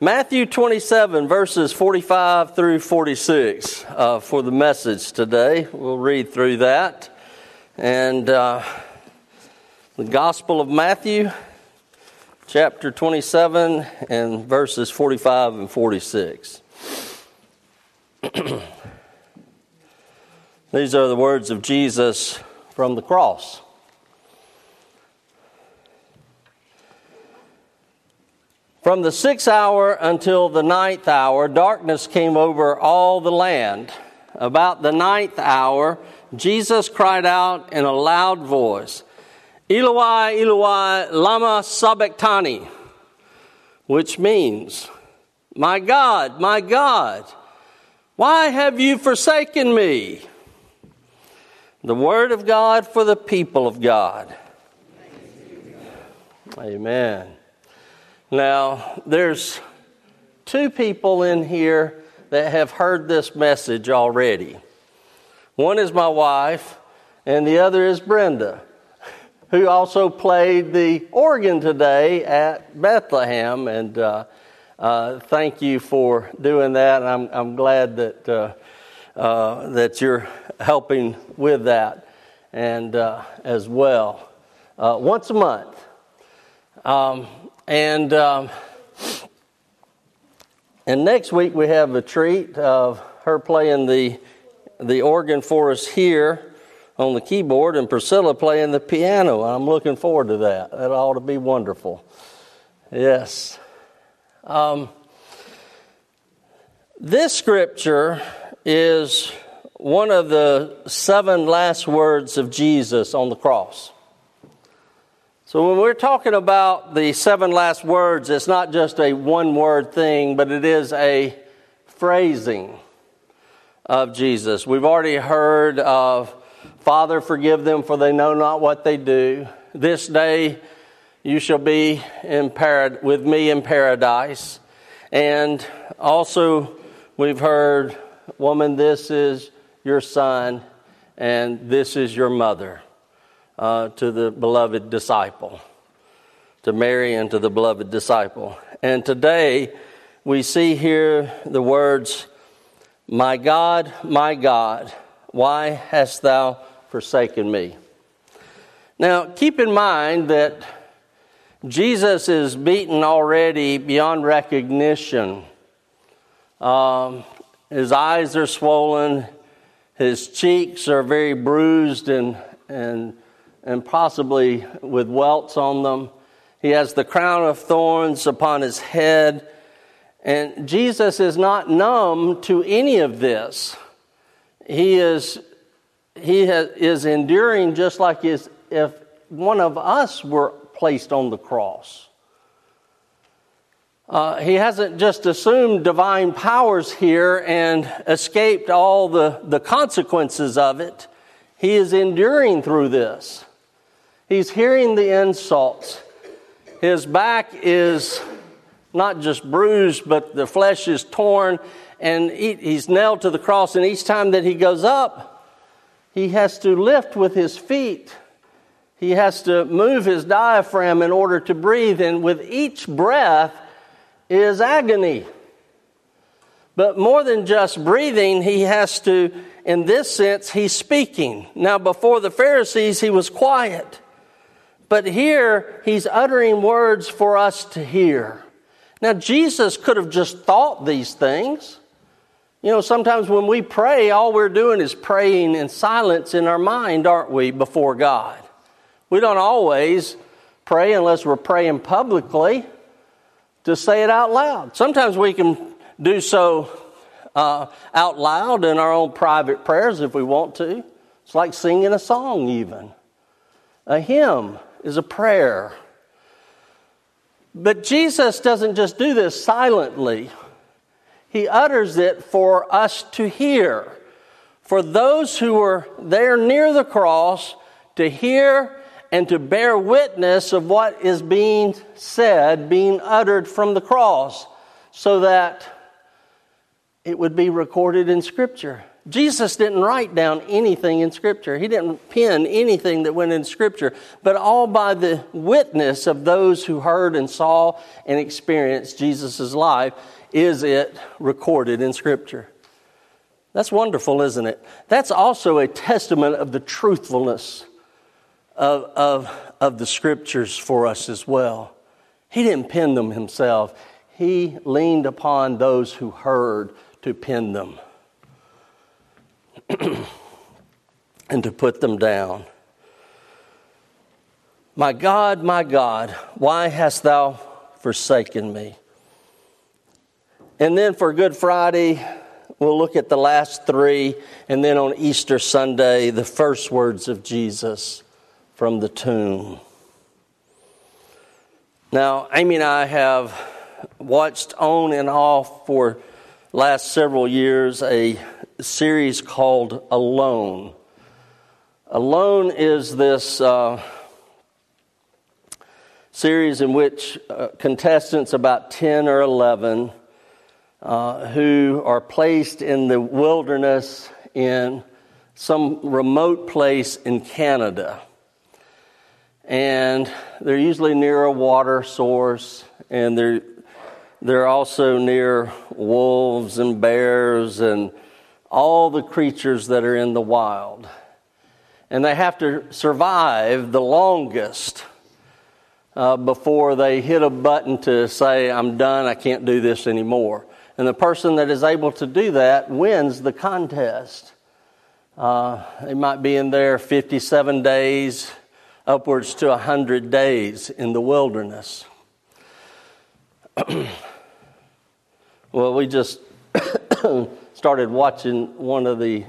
Matthew 27, verses 45 through 46 for the message today. We'll read through that. And the Gospel of Matthew, chapter 27, and verses 45 and 46. These are the words of Jesus from the cross. From the 6th hour until the 9th hour, darkness came over all the land. About the 9th hour, Jesus cried out in a loud voice, Eloi, Eloi, lama sabachthani, which means, my God, why have you forsaken me? The word of God for the people of God. Amen. Now, there's two people in here that have heard this message already. One is my wife, and the other is Brenda, who also played the organ today at Bethlehem. And thank you for doing that. I'm glad that that you're helping with that, and as well, once a month. And next week we have a treat of her playing the organ for us here on the keyboard, and Priscilla playing the piano. I'm looking forward to that. That ought to be wonderful. Yes. This scripture is one of the 7 last words of Jesus on the cross. So when we're talking about the 7 last words, it's not just a one-word thing, but it is a phrasing of Jesus. We've already heard of, Father, forgive them, for they know not what they do. This day you shall be with me in paradise. And also we've heard, woman, this is your son, and this is your mother. To the beloved disciple, to Mary and to the beloved disciple. And today we see here the words, my God, why hast thou forsaken me? Now keep in mind that Jesus is beaten already beyond recognition. His eyes are swollen, his cheeks are very bruised and possibly with welts on them. He has the crown of thorns upon his head. And Jesus is not numb to any of this. He is enduring just like if one of us were placed on the cross. He hasn't just assumed divine powers here and escaped all the consequences of it. He is enduring through this. He's hearing the insults. His back is not just bruised, but the flesh is torn, and he's nailed to the cross. And each time that he goes up, he has to lift with his feet. He has to move his diaphragm in order to breathe, and with each breath is agony. But more than just breathing, he has to, in this sense, he's speaking. Now, before the Pharisees, he was quiet. But here, he's uttering words for us to hear. Now, Jesus could have just thought these things. You know, sometimes when we pray, all we're doing is praying in silence in our mind, aren't we, before God? We don't always pray unless we're praying publicly to say it out loud. Sometimes we can do so out loud in our own private prayers if we want to. It's like singing a song even. A hymn is a prayer. But Jesus doesn't just do this silently. He utters it for us to hear. For those who were there near the cross to hear and to bear witness of what is being said, being uttered from the cross, so that it would be recorded in Scripture. Jesus didn't write down anything in Scripture. He didn't pen anything that went in Scripture, but all by the witness of those who heard and saw and experienced Jesus' life is it recorded in Scripture. That's wonderful, isn't it? That's also a testament of the truthfulness of the Scriptures for us as well. He didn't pen them himself. He leaned upon those who heard to pen them and to put them down. My God, why hast thou forsaken me? And then for Good Friday, we'll look at the last three, and then on Easter Sunday, the first words of Jesus from the tomb. Now, Amy and I have watched on and off for last several years a series called Alone. Alone is this series in which contestants, about 10 or 11, who are placed in the wilderness in some remote place in Canada. And they're usually near a water source, and they're also near wolves and bears and all the creatures that are in the wild. And they have to survive the longest before they hit a button to say, I'm done, I can't do this anymore. And the person that is able to do that wins the contest. They might be in there 57 days, upwards to 100 days in the wilderness. Well, we just started watching one of the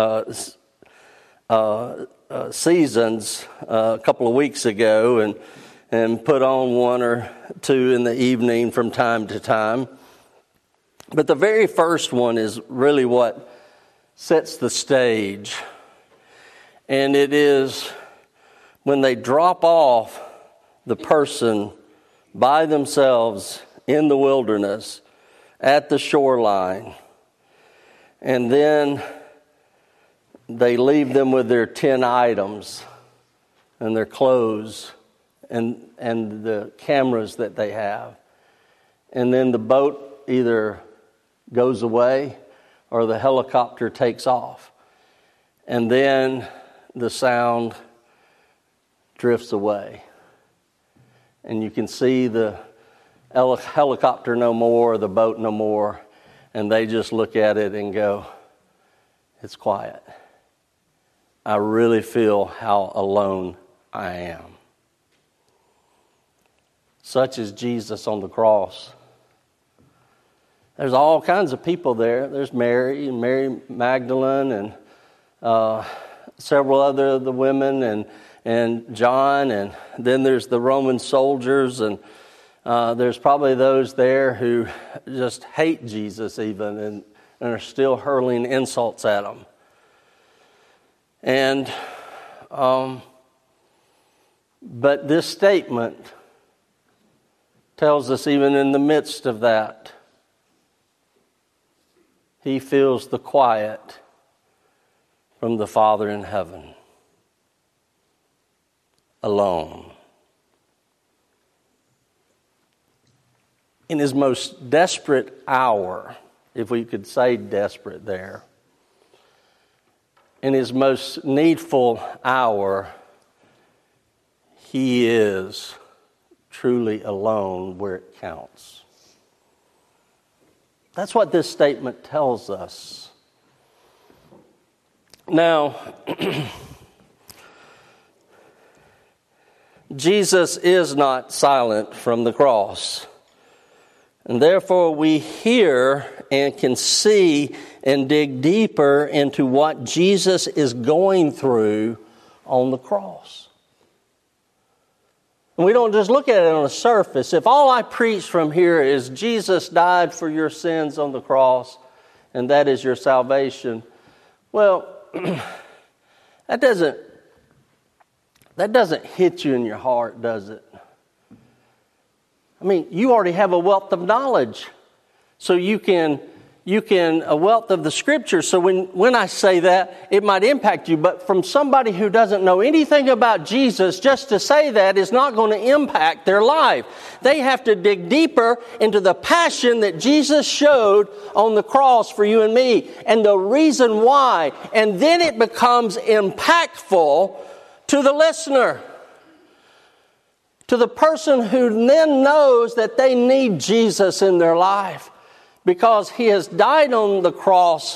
seasons a couple of weeks ago and put on one or two in the evening from time to time. But the very first one is really what sets the stage. And it is when they drop off the person by themselves in the wilderness at the shoreline. And then they leave them with their 10 items and their clothes and the cameras that they have. And then the boat either goes away or the helicopter takes off. And then the sound drifts away. And you can see the helicopter no more, the boat no more, and they just look at it and go, it's quiet. I really feel how alone I am. Such is Jesus on the cross. There's all kinds of people there. There's Mary Magdalene, and several other of the women, and John, and then there's the Roman soldiers, and there's probably those there who just hate Jesus even and are still hurling insults at him. And but this statement tells us even in the midst of that, he feels the quiet from the Father in heaven. Alone. In his most desperate hour, if we could say desperate there, in his most needful hour, he is truly alone where it counts. That's what this statement tells us. Now, Jesus is not silent from the cross. And therefore we hear and can see and dig deeper into what Jesus is going through on the cross. And we don't just look at it on the surface. If all I preach from here is Jesus died for your sins on the cross and that is your salvation, well, that doesn't hit you in your heart, does it? I mean, you already have a wealth of knowledge, so you can a wealth of the Scripture. So when I say that, it might impact you. But from somebody who doesn't know anything about Jesus, just to say that is not going to impact their life. They have to dig deeper into the passion that Jesus showed on the cross for you and me, and the reason why. And then it becomes impactful to the listener, to the person who then knows that they need Jesus in their life. Because He has died on the cross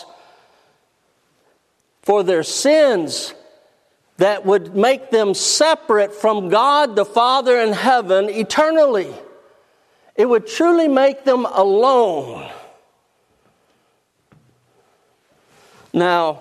for their sins that would make them separate from God the Father in heaven eternally. It would truly make them alone. Now,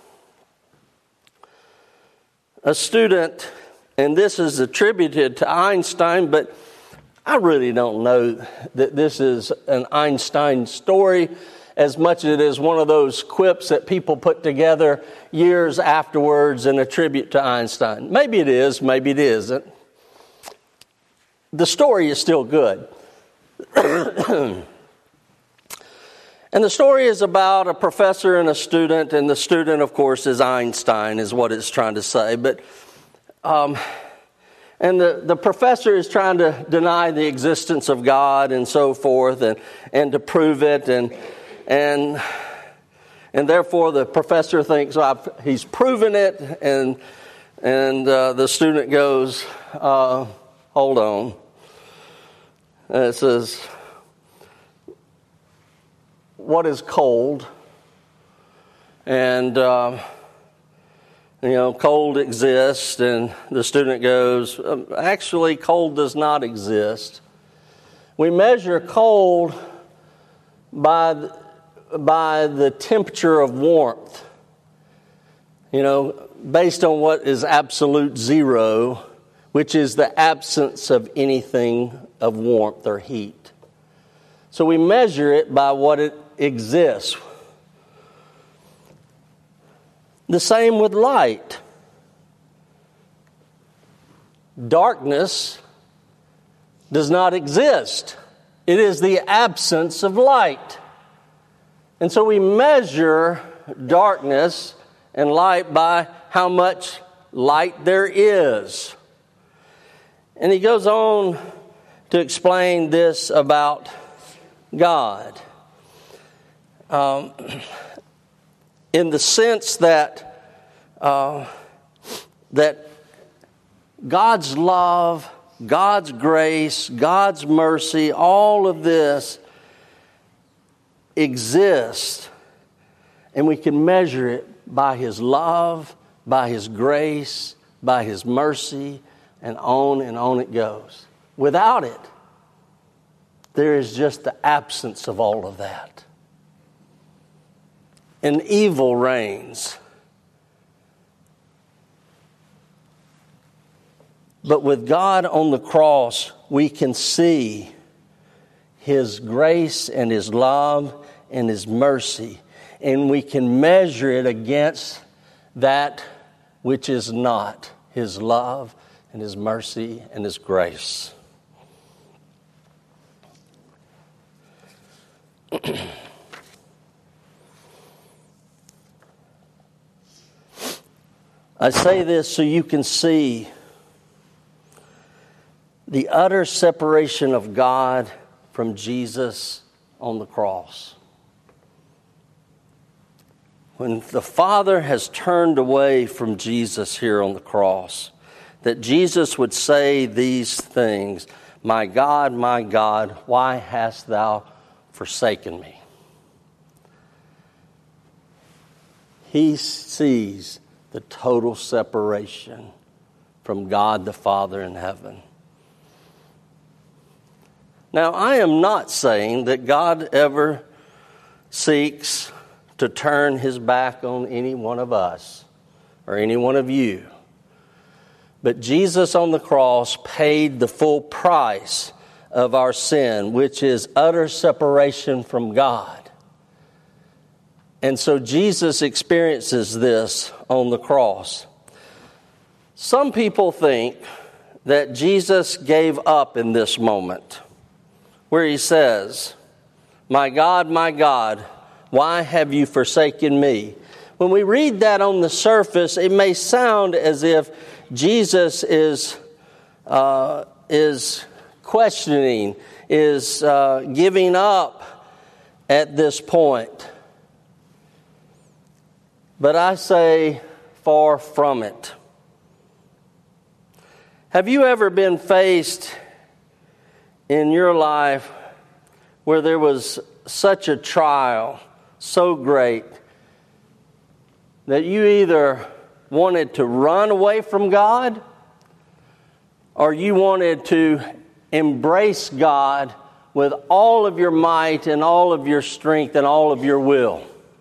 a student, and this is attributed to Einstein, but I really don't know that this is an Einstein story as much as it is one of those quips that people put together years afterwards and attribute to Einstein. Maybe it is, maybe it isn't. The story is still good. And the story is about a professor and a student, and the student, of course, is Einstein, is what it's trying to say. But and the professor is trying to deny the existence of God and so forth, and to prove it, and therefore the professor thinks, well, he's proven it, and the student goes, hold on. And it says, what is cold? And cold exists, and the student goes, actually, cold does not exist. We measure cold by the temperature of warmth, based on what is absolute zero, which is the absence of anything of warmth or heat. So we measure it by what it exists. The same with light. Darkness does not exist. It is the absence of light. And so we measure darkness and light by how much light there is. And he goes on to explain this about God. In the sense that God's love, God's grace, God's mercy, all of this exists, and we can measure it by His love, by His grace, by His mercy, and on it goes. Without it, there is just the absence of all of that. And evil reigns. But with God on the cross, we can see His grace and His love and His mercy. And we can measure it against that which is not His love and His mercy and His grace. I say this so you can see the utter separation of God from Jesus on the cross. When the Father has turned away from Jesus here on the cross, that Jesus would say these things, my God, why hast thou forsaken me? He sees the total separation from God the Father in heaven. Now, I am not saying that God ever seeks to turn His back on any one of us or any one of you. But Jesus on the cross paid the full price of our sin, which is utter separation from God. And so Jesus experiences this on the cross. Some people think that Jesus gave up in this moment, where He says, my God, why have you forsaken me? When we read that on the surface, it may sound as if Jesus is questioning, is giving up at this point. But I say, far from it. Have you ever been faced in your life where there was such a trial, so great, that you either wanted to run away from God or you wanted to embrace God with all of your might and all of your strength and all of your will?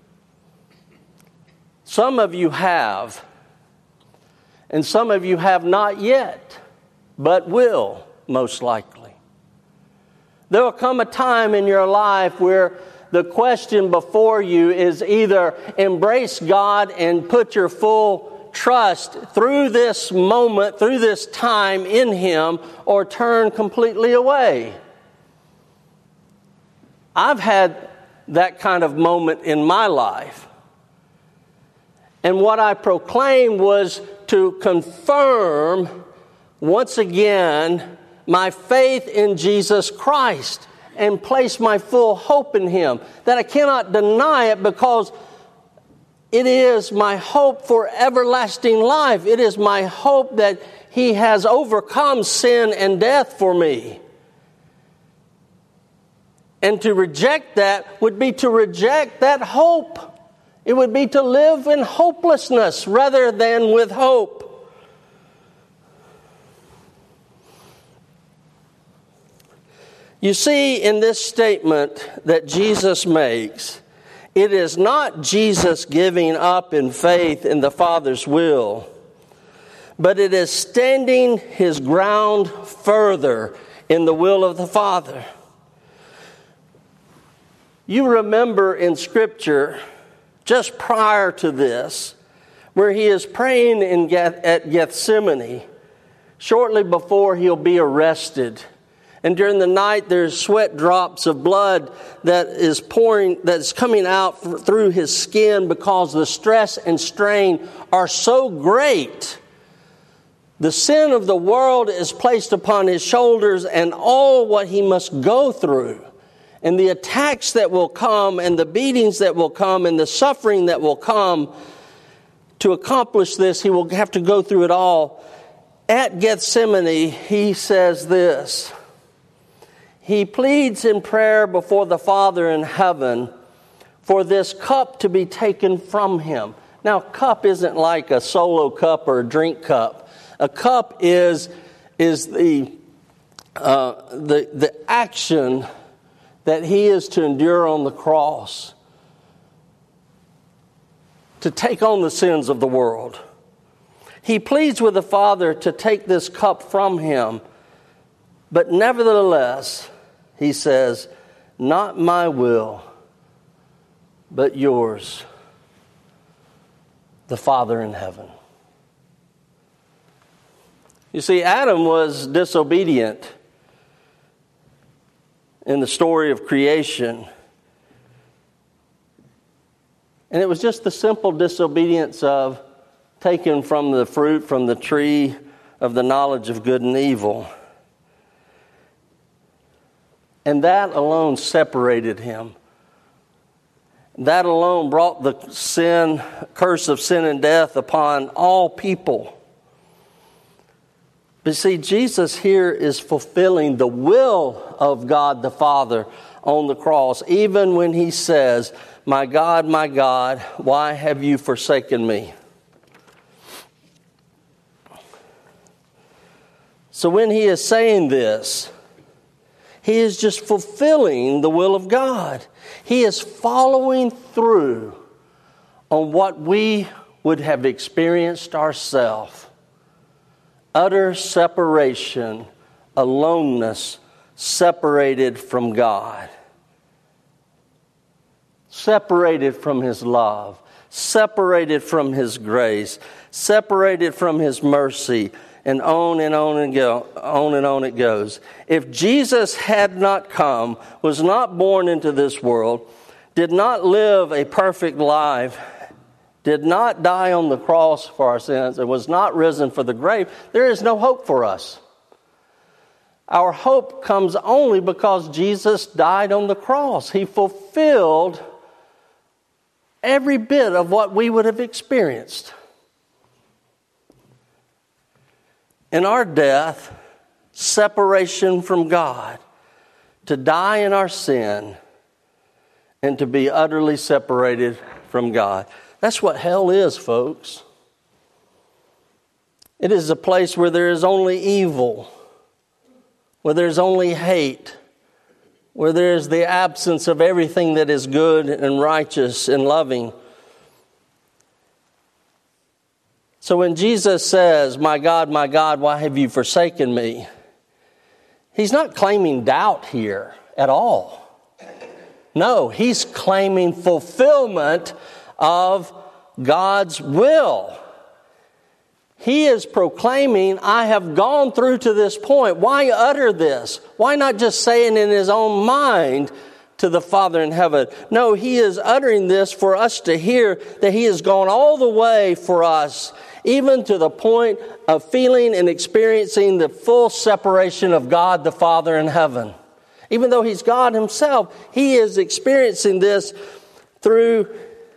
Some of you have, and some of you have not yet, but will, most likely. There will come a time in your life where the question before you is either embrace God and put your full trust through this moment, through this time in Him, or turn completely away. I've had that kind of moment in my life. And what I proclaimed was to confirm once again my faith in Jesus Christ and place my full hope in Him. That I cannot deny it because it is my hope for everlasting life. It is my hope that He has overcome sin and death for me. And to reject that would be to reject that hope. It would be to live in hopelessness rather than with hope. You see, in this statement that Jesus makes, it is not Jesus giving up in faith in the Father's will, but it is standing His ground further in the will of the Father. You remember in Scripture, just prior to this, where He is praying at Gethsemane, shortly before He'll be arrested. And during the night, there's sweat drops of blood that is coming out through His skin because the stress and strain are so great. The sin of the world is placed upon His shoulders, and all what He must go through, and the attacks that will come, and the beatings that will come, and the suffering that will come to accomplish this, He will have to go through it all. At Gethsemane, He says this. He pleads in prayer before the Father in heaven for this cup to be taken from Him. Now, cup isn't like a solo cup or a drink cup. A cup is the action that He is to endure on the cross, to take on the sins of the world. He pleads with the Father to take this cup from Him, but nevertheless, He says, not my will, but yours, the Father in heaven. You see, Adam was disobedient in the story of creation. And it was just the simple disobedience of taking from the fruit from the tree of the knowledge of good and evil. And that alone separated him. That alone brought the curse of sin and death upon all people. But see, Jesus here is fulfilling the will of God the Father on the cross, even when He says, my God, why have you forsaken me? So when He is saying this, He is just fulfilling the will of God. He is following through on what we would have experienced ourselves. Utter separation, aloneness, separated from God. Separated from His love. Separated from His grace. Separated from His mercy. And on and on it goes. If Jesus had not come, was not born into this world, did not live a perfect life, did not die on the cross for our sins, and was not risen for the grave, there is no hope for us. Our hope comes only because Jesus died on the cross. He fulfilled every bit of what we would have experienced. In our death, separation from God, to die in our sin, and to be utterly separated from God. That's what hell is, folks. It is a place where there is only evil, where there's only hate, where there is the absence of everything that is good and righteous and loving. So when Jesus says, my God, why have you forsaken me?" He's not claiming doubt here at all. No, he's claiming fulfillment of God's will. He is proclaiming, I have gone through to this point. Why utter this? Why not just say it in his own mind to the Father in heaven? No, he is uttering this for us to hear that he has gone all the way for us, even to the point of feeling and experiencing the full separation of God the Father in heaven. Even though he's God himself, he is experiencing this through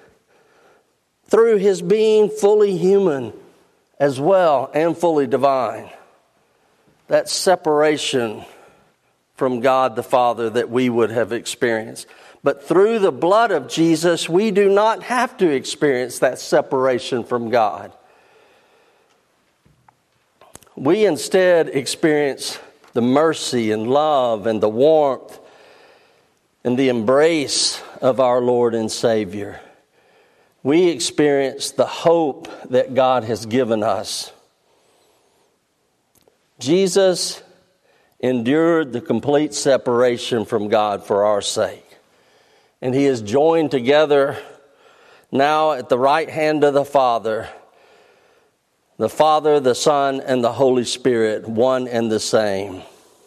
his being fully human as well and fully divine. That separation from God the Father that we would have experienced. But through the blood of Jesus, we do not have to experience that separation from God. We instead experience the mercy and love and the warmth and the embrace of our Lord and Savior. We experience the hope that God has given us. Jesus endured the complete separation from God for our sake. And he is joined together now at the right hand of the Father, the Son, and the Holy Spirit, one and the same.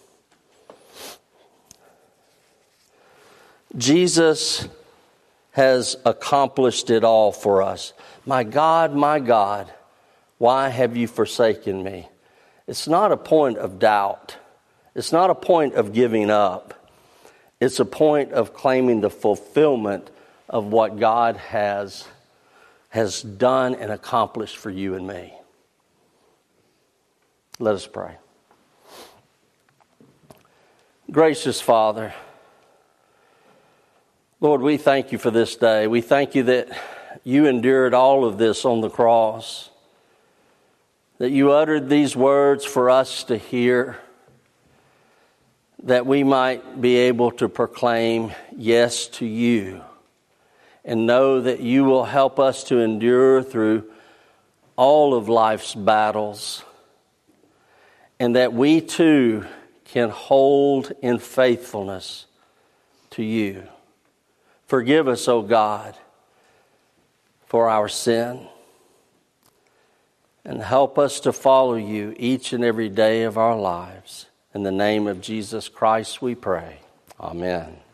Jesus has accomplished it all for us. My God, why have you forsaken me? It's not a point of doubt. It's not a point of giving up. It's a point of claiming the fulfillment of what God has done and accomplished for you and me. Let us pray. Gracious Father, Lord, we thank you for this day. We thank you that you endured all of this on the cross, that you uttered these words for us to hear, that we might be able to proclaim yes to you and know that you will help us to endure through all of life's battles, and that we too can hold in faithfulness to you. Forgive us, O God, for our sin, and help us to follow you each and every day of our lives. In the name of Jesus Christ we pray. Amen.